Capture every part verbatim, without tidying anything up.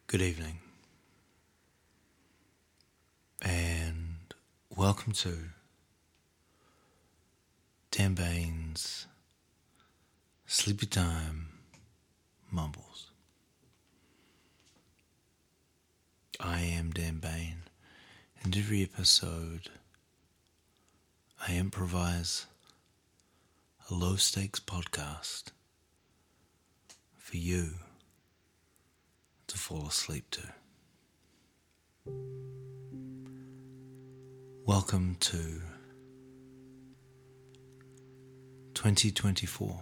Good evening, and welcome to Dan Bain's Sleepy Time Mumbles. I am Dan Bain, and every episode I improvise a low-stakes podcast for you to fall asleep to. Welcome to twenty twenty-four,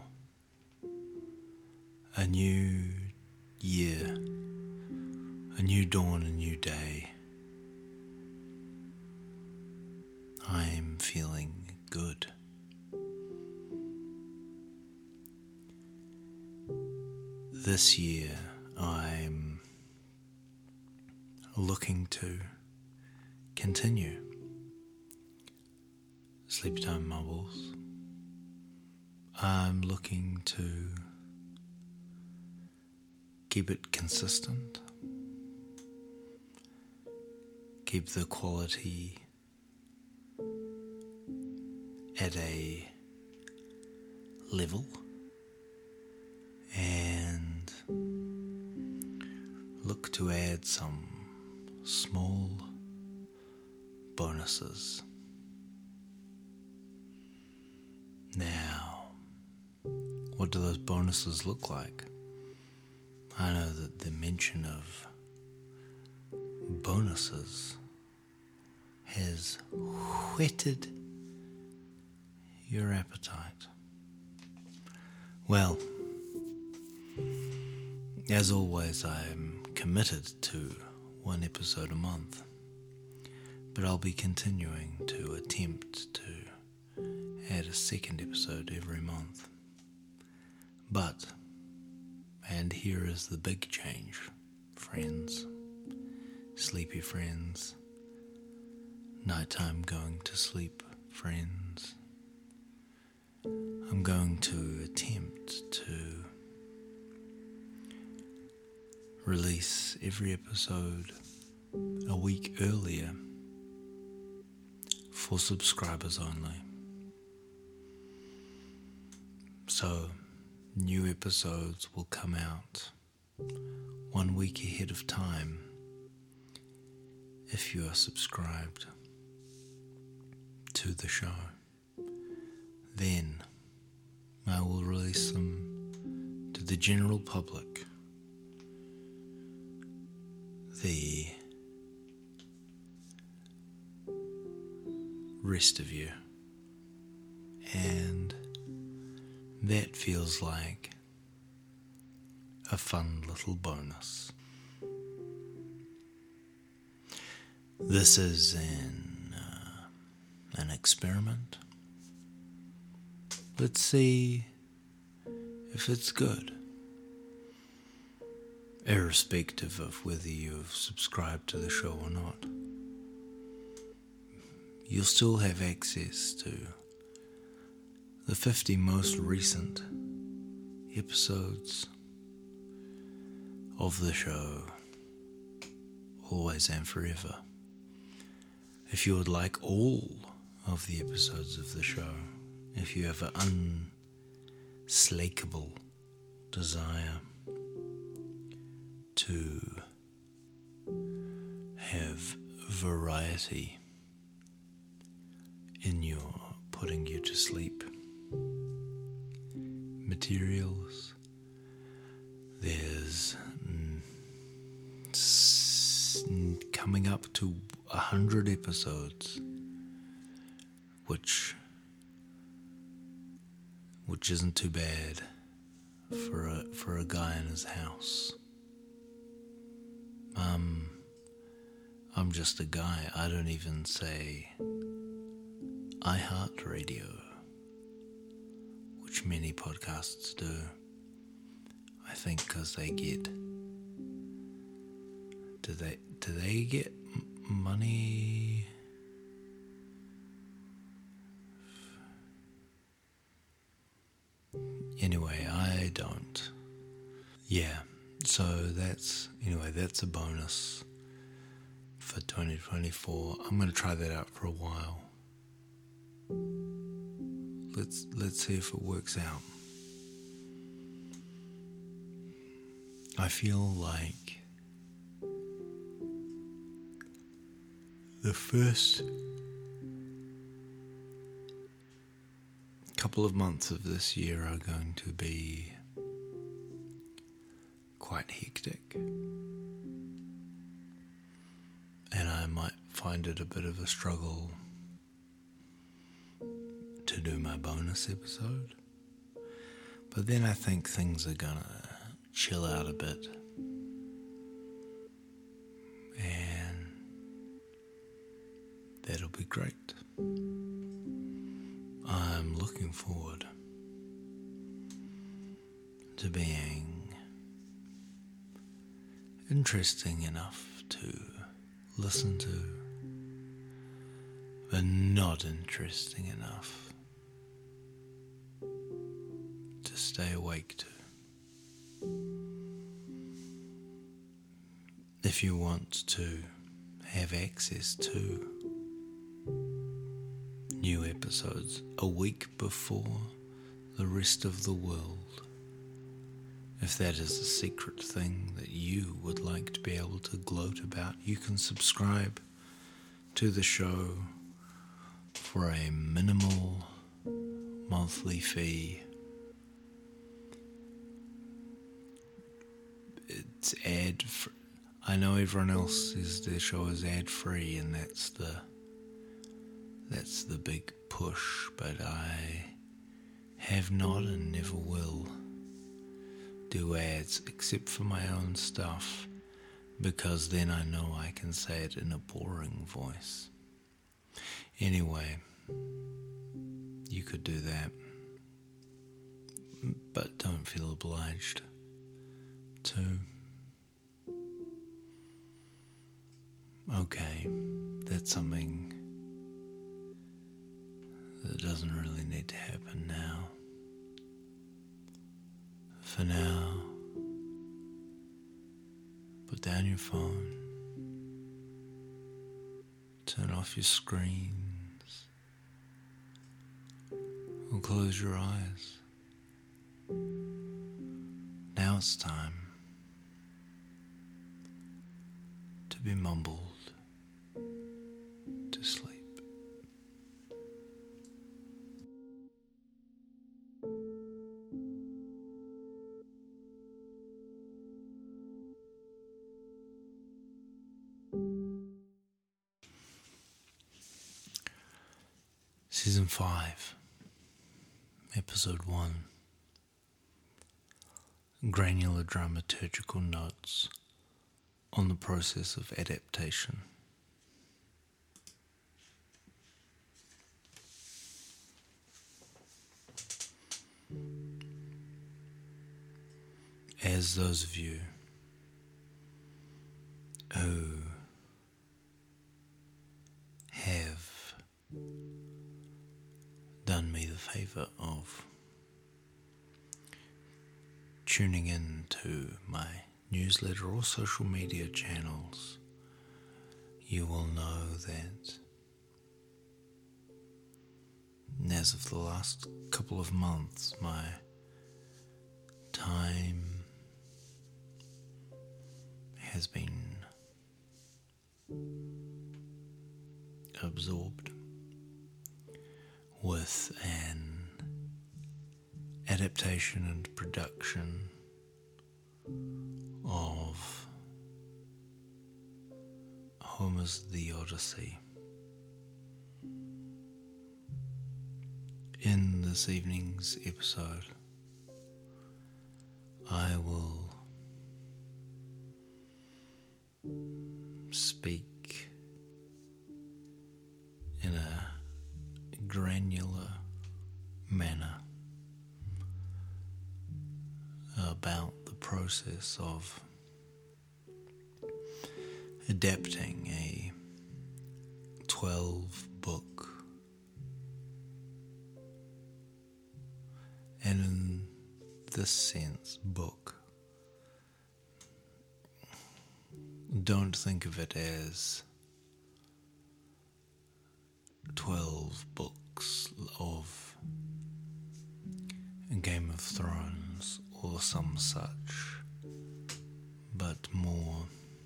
a new year, a new dawn, a new day. I'm feeling good. This year I'm looking to continue Sleepy Time Mumbles. I'm looking to keep it consistent, keep the quality at a level, and look to add some small bonuses. Now, what do those bonuses look like? I know that the mention of bonuses has whetted your appetite. Well, as always, I'm committed to one episode a month, but I'll be continuing to attempt to add a second episode every month. But, and here is the big change, friends, sleepy friends, nighttime going to sleep friends. I'm going to attempt to release every episode a week earlier for subscribers only. So, new episodes will come out one week ahead of time if you are subscribed to the show. Then I will release them to the general public the rest of you, and that feels like a fun little bonus. This is an uh, an experiment. Let's see if it's good, irrespective of whether you've subscribed to the show or not. You'll still have access to the fifty most recent episodes of the show, always and forever. If you would like all of the episodes of the show, if you have an unslakable desire to have variety in your putting you to sleep materials, there's mm, s- coming up to a hundred episodes, which which isn't too bad for a for a guy in his house. Um, I'm just a guy. I don't even say iHeartRadio, which many podcasts do. I think because they get, do they do they get m- money? Anyway, I don't. Yeah, So that's, anyway, that's a bonus for twenty twenty-four. I'm going to try that out for a while. Let's let's see if it works out. I feel like the first couple of months of this year are going to be quite hectic, and I might find it a bit of a struggle to do my bonus episode, but then I think things are gonna chill out a bit, and that'll be great. I'm looking forward to being interesting enough to listen to, but not interesting enough to stay awake to. If you want to have access to new episodes a week before the rest of the world, if that is a secret thing that you would like to be able to gloat about, you can subscribe to the show for a minimal monthly fee. It's ad free. I know everyone else says their show is ad free, and that's the that's the big push, but I have not and never will do ads except for my own stuff, because then I know I can say it in a boring voice. Anyway, you could do that, but don't feel obliged to. Okay, that's something that doesn't really need to happen now. For now, put down your phone, turn off your screens, or close your eyes. Now it's time to be mumbled to sleep. Season five, Episode one, Granular Dramaturgical Notes on the Process of Adaptation. As those of you who have done me the favour of tuning in to my newsletter or social media channels, you will know that as of the last couple of months, my time has been absorbed with an adaptation and production of Homer's The Odyssey. In this evening's episode, I will speak in a granular manner about the process of adapting a twelve book, and in this sense book, don't think of it as twelve books of Game of Thrones or some such, but more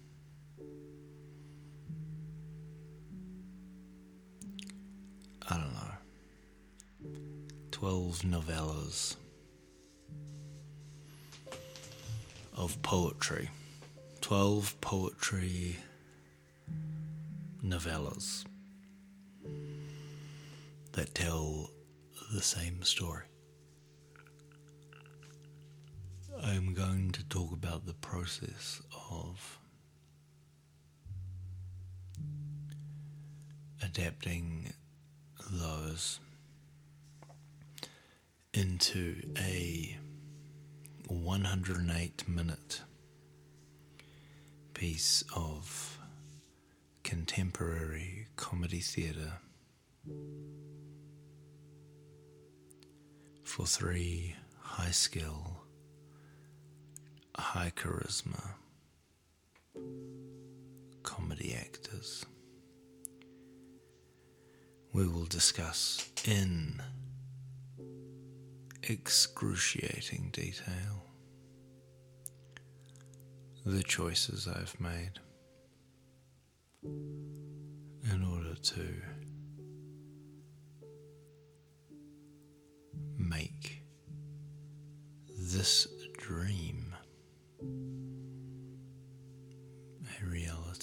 I don't know, twelve novellas of poetry, twelve poetry novellas that tell the same story. I'm going to talk about the process of adapting those into a one hundred eight minute piece of contemporary comedy theatre for three high skill, high charisma comedy actors. We will discuss in excruciating detail the choices I've made in order to make this dream a reality.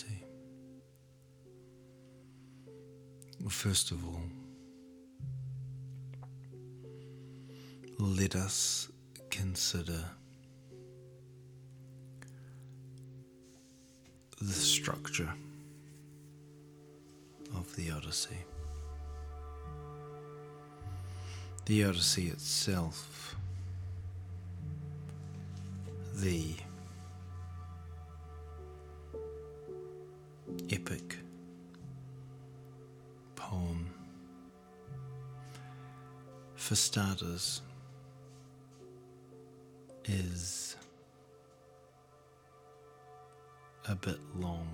First of all, let us consider the structure of the Odyssey. The Odyssey itself, the epic poem, for starters, is a bit long.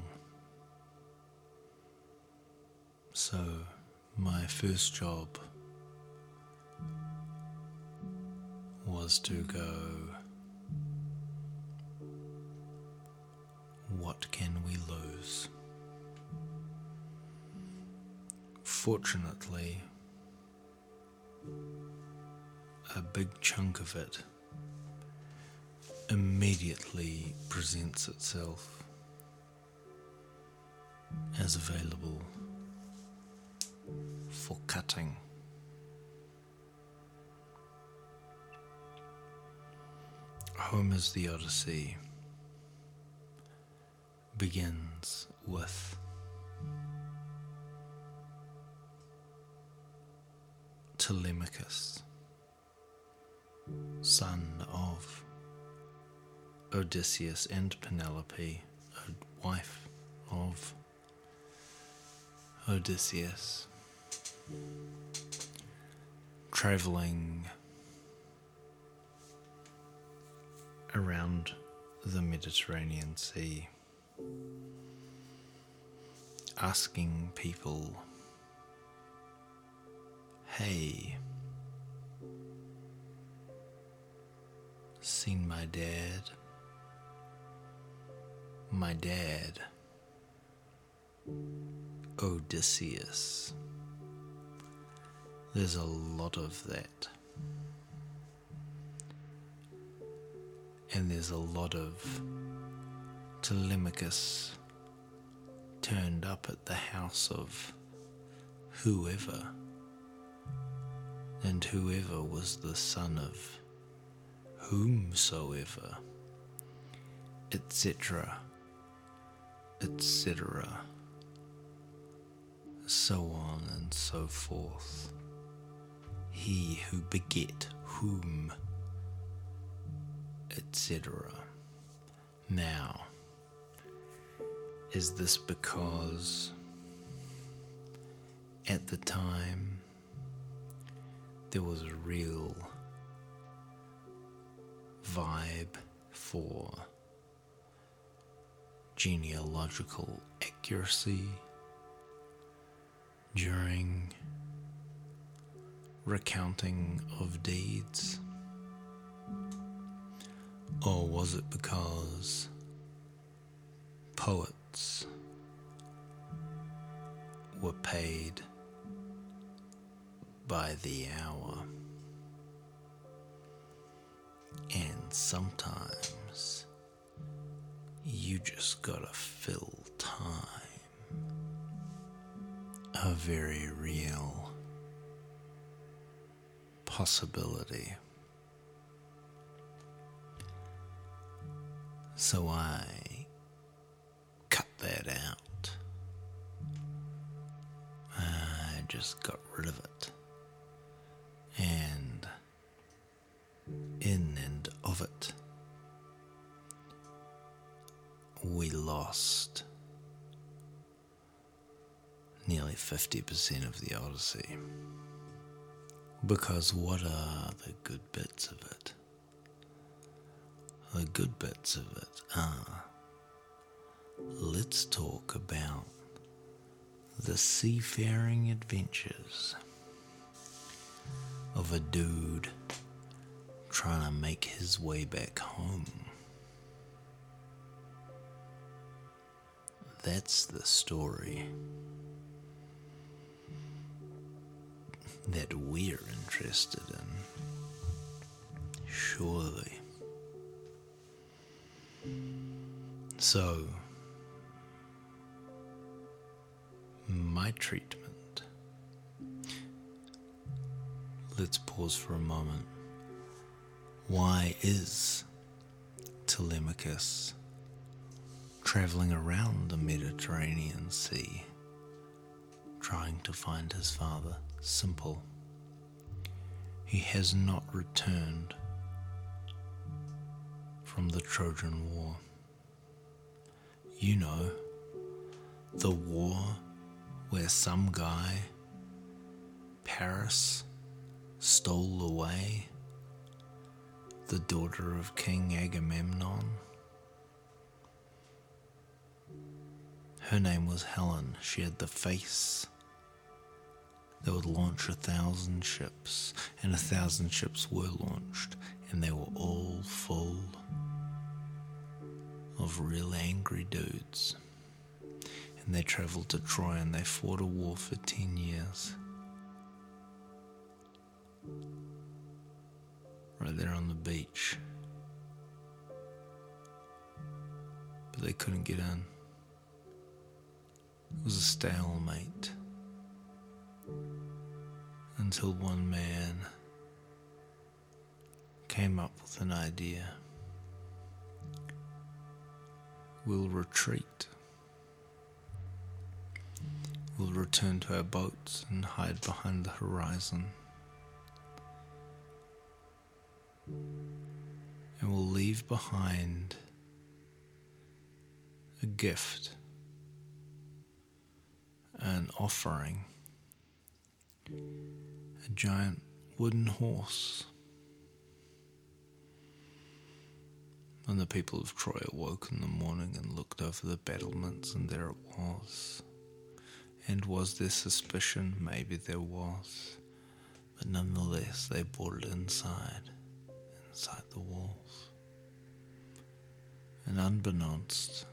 So my first job was to go, what can we lose? Fortunately, a big chunk of it immediately presents itself as available for cutting. Homer's The Odyssey begins with Telemachus, son of Odysseus and Penelope, a wife of Odysseus, traveling around the Mediterranean Sea, asking people, hey, seen my dad? My dad, Odysseus. There's a lot of that. And there's a lot of Telemachus turned up at the house of whoever, and whoever was the son of whomsoever, et cetera, et cetera, so on and so forth. He who beget whom, et cetera. Now, is this because at the time there was a real vibe for genealogical accuracy during recounting of deeds? Or was it because poets were paid by the hour, and sometimes you just gotta fill time? A very real possibility. So I cut that out. I just got rid of it. And in and of it, we lost nearly fifty percent of the Odyssey. Because what are the good bits of it? The good bits of it are, let's talk about the seafaring adventures of a dude trying to make his way back home. That's the story that we're interested in, surely. So, my treatment. Let's pause for a moment. Why is Telemachus traveling around the Mediterranean Sea, trying to find his father? Simple. He has not returned from the Trojan War. You know, the war where some guy, Paris, stole away the daughter of King Agamemnon. Her name was Helen. She had the face that would launch a thousand ships, and a thousand ships were launched, and they were all full of real angry dudes. And they travelled to Troy and they fought a war for ten years. Right there on the beach. But they couldn't get in. It was a stalemate. Until one man came up with an idea. We'll retreat. We'll return to our boats and hide behind the horizon. And we'll leave behind a gift, an offering, a giant wooden horse. And the people of Troy awoke in the morning and looked over the battlements, and there it was. And was there suspicion? Maybe there was. But nonetheless, they brought it inside, inside the walls. And unbeknownst,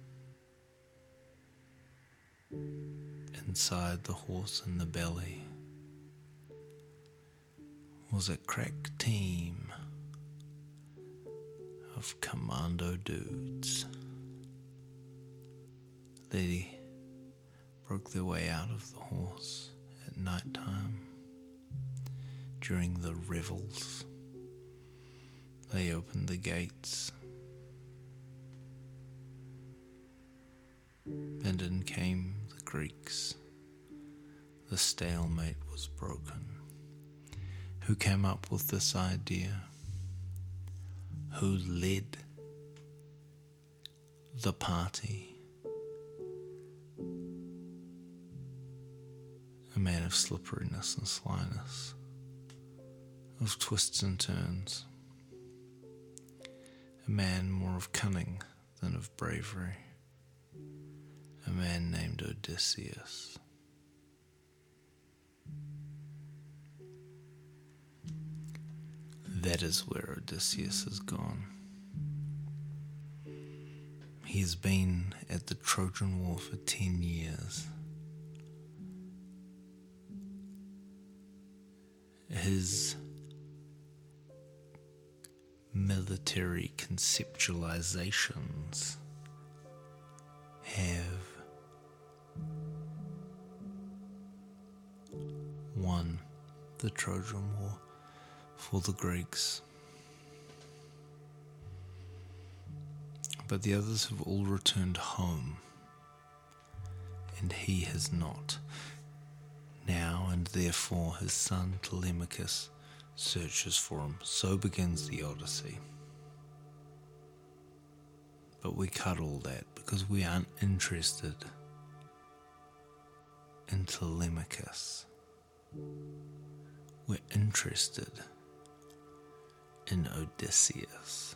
inside the horse in the belly was a crack team of commando dudes. They broke their way out of the horse at night time during the revels. They opened the gates, and in came the Greeks. The stalemate was broken. Who came up with this idea? Who led the party? A man of slipperiness and slyness, of twists and turns, a man more of cunning than of bravery. a man named Odysseus. That is where Odysseus has gone. He has been at the Trojan War for ten years. His military conceptualizations have won the Trojan War for the Greeks. But the others have all returned home, and he has not. Now and therefore his son Telemachus searches for him. So begins the Odyssey. But we cut all that because we aren't interested in Telemachus. We're interested in Odysseus.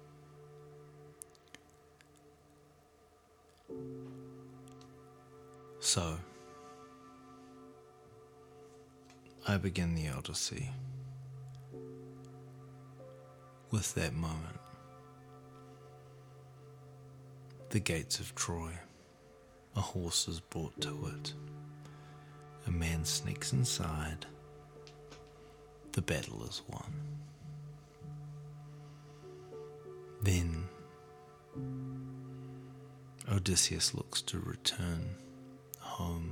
So, I begin the Odyssey with that moment. The gates of Troy. A horse is brought to it. A man sneaks inside. The battle is won. Then Odysseus looks to return home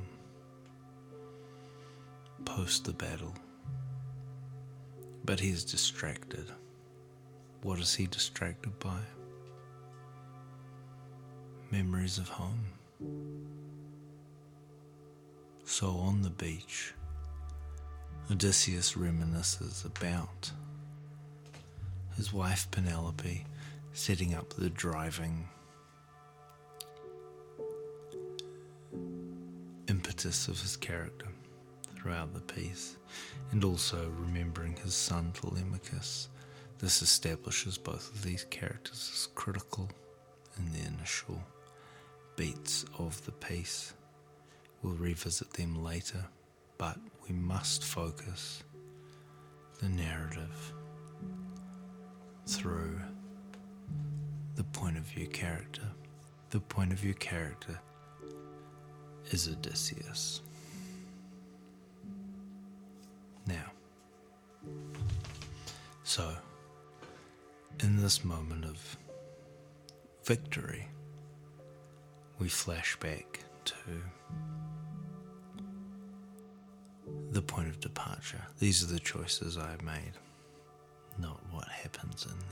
post the battle, but he is distracted. What is he distracted by? Memories of home. So on the beach, Odysseus reminisces about his wife Penelope setting up the driving impetus of his character throughout the piece, and also remembering his son Telemachus. This establishes both of these characters as critical in the initial beats of the piece. We'll revisit them later, but we must focus the narrative through the point of view character. The point of view character is Odysseus. Now, so, in this moment of victory, we flash back to the point of departure. These are the choices I've made, not what happens in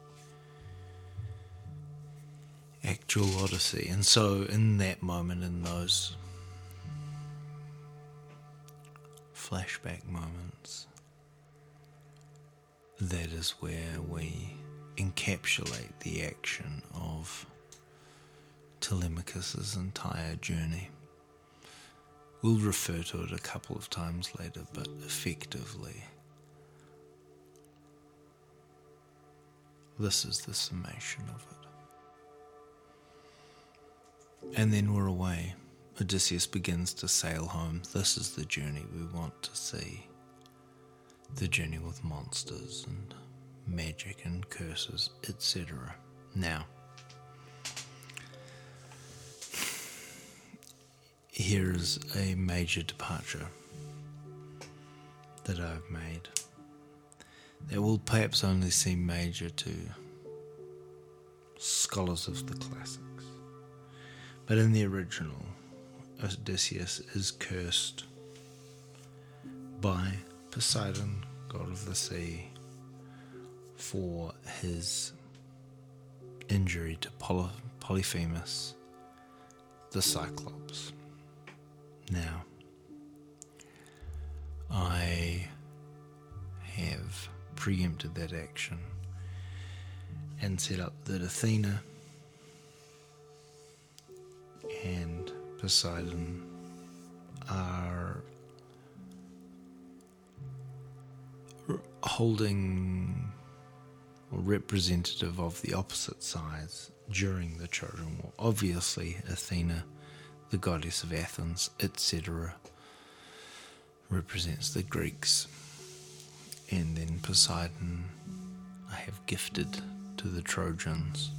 the actual Odyssey. And so, in that moment, in those flashback moments, that is where we encapsulate the action of Telemachus' entire journey. We'll refer to it a couple of times later, but effectively, this is the summation of it. And then we're away. Odysseus begins to sail home. This is the journey we want to see. The journey with monsters and magic and curses, et cetera. Now, here is a major departure that I've made that will perhaps only seem major to scholars of the classics. But in the original, Odysseus is cursed by Poseidon, god of the sea, for his injury to Poly- Polyphemus, the Cyclops. Now, I have preempted that action and set up that Athena and Poseidon are holding or representative of the opposite sides during the Trojan War. Obviously, Athena, the goddess of Athens, et cetera, represents the Greeks. And then Poseidon, I have gifted to the Trojans.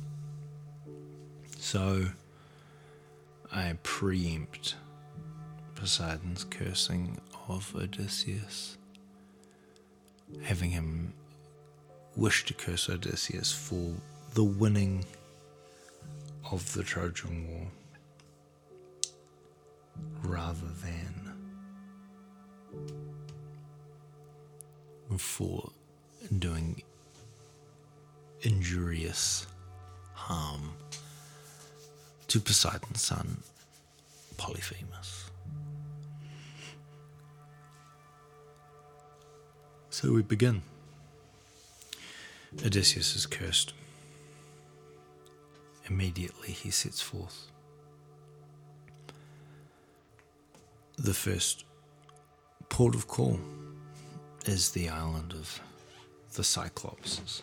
So I preempt Poseidon's cursing of Odysseus, having him wish to curse Odysseus for the winning of the Trojan War rather than for doing injurious harm to Poseidon's son Polyphemus. So we begin. Odysseus is cursed. Immediately he sets forth. The first port of call is the island of the Cyclopses.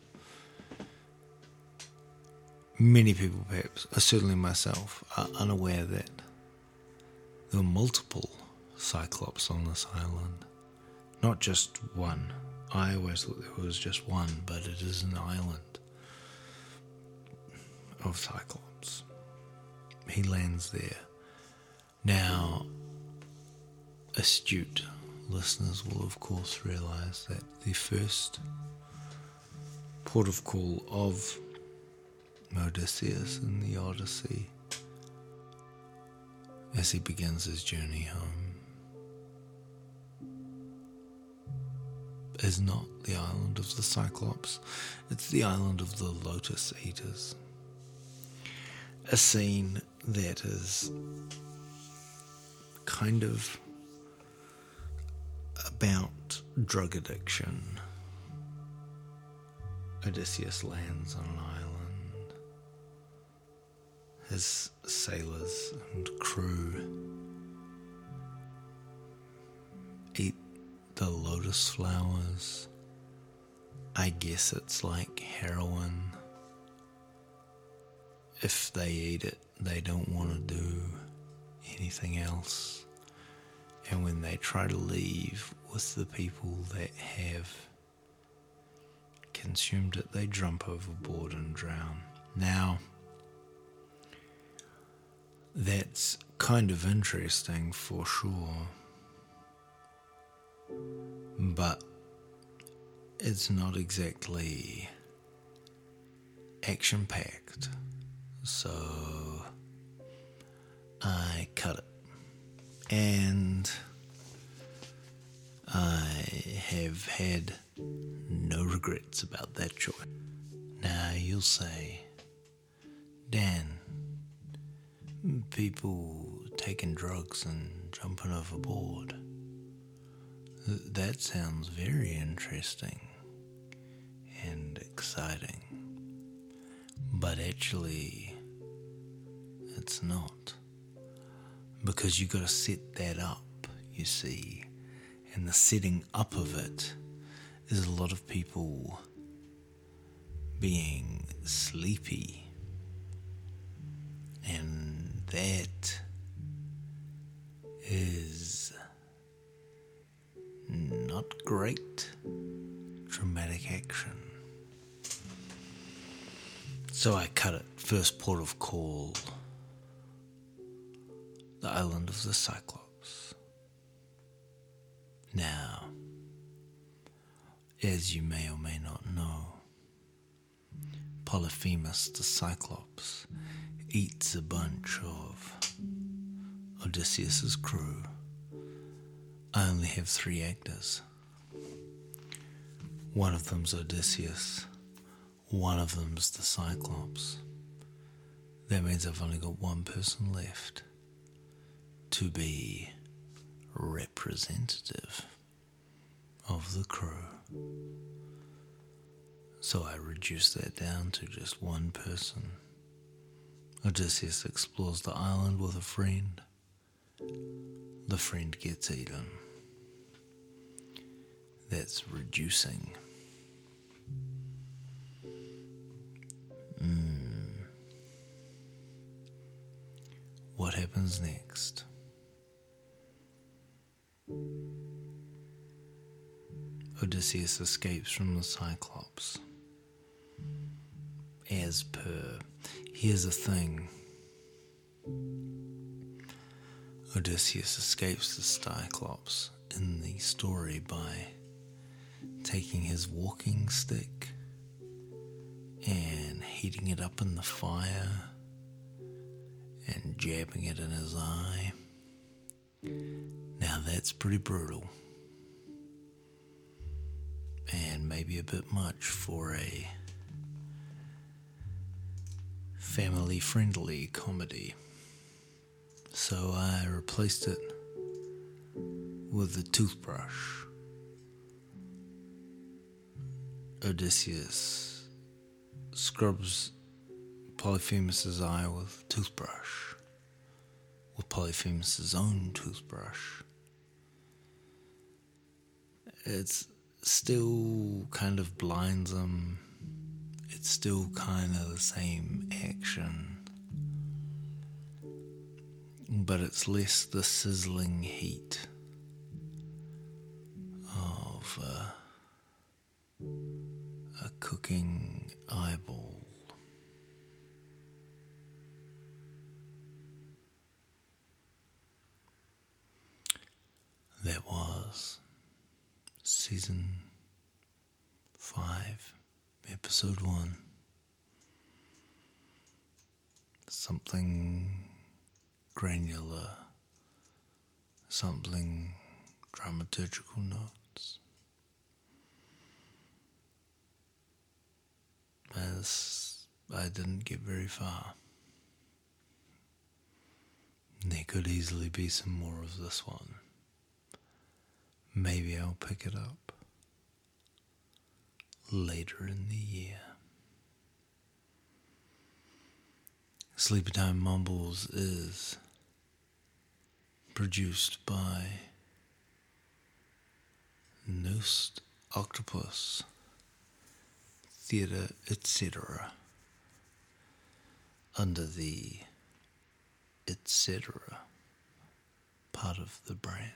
Many people, perhaps, certainly myself, are unaware that there were multiple Cyclops on this island, not just one. I always thought there was just one, but it is an island of Cyclops. He lands there. Now, astute listeners will of course realize that the first port of call of Odysseus in the Odyssey, as he begins his journey home, is not the island of the Cyclops, it's the island of the Lotus Eaters. A scene that is kind of about drug addiction. Odysseus lands on an island. His sailors and crew eat the lotus flowers. I guess it's like heroin. If they eat it, they don't want to do anything else. And when they try to leave with the people that have consumed it, they jump overboard and drown. Now, that's kind of interesting for sure, but it's not exactly action-packed, so I cut it. And I have had no regrets about that choice. Now you'll say, Dan, people taking drugs and jumping overboard, that sounds very interesting and exciting, but actually it's not. Because you got to set that up, you see. And the setting up of it is a lot of people being sleepy. And that is not great dramatic action. So I cut it. First port of call, the island of the Cyclops. Now, as you may or may not know, Polyphemus the Cyclops eats a bunch of Odysseus's crew. I only have three actors. One of them's Odysseus, one of them's the Cyclops. That means I've only got one person left to be representative of the crew. So I reduce that down to just one person. Odysseus explores the island with a friend. The friend gets eaten. That's reducing. what happens next. Odysseus escapes from the Cyclops. As per, here's the thing. Odysseus escapes the Cyclops in the story by taking his walking stick and heating it up in the fire and jabbing it in his eye. Now that's pretty brutal. And maybe a bit much for a family-friendly comedy. So I replaced it with a toothbrush. Odysseus scrubs Polyphemus' eye with a toothbrush, with Polyphemus' own toothbrush. It's still kind of blinds him. It's still kind of the same action, but it's less the sizzling heat of uh, a cooking eyeball. That was season five, episode one. Something granular, something dramaturgical notes. As I didn't get very far. There could easily be some more of this one. Maybe I'll pick it up later in the year. Sleepy Time Mumbles is produced by Noosed Octopus Theatre, et cetera under the et cetera part of the brand.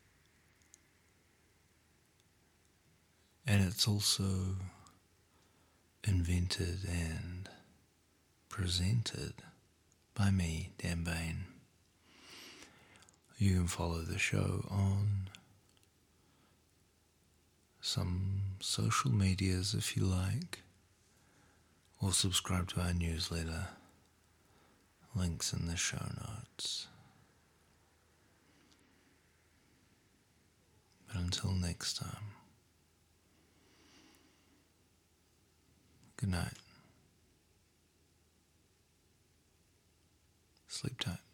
And it's also invented and presented by me, Dan Bain. You can follow the show on some social medias if you like, or subscribe to our newsletter. Links in the show notes. But until next time, good night. Sleep tight.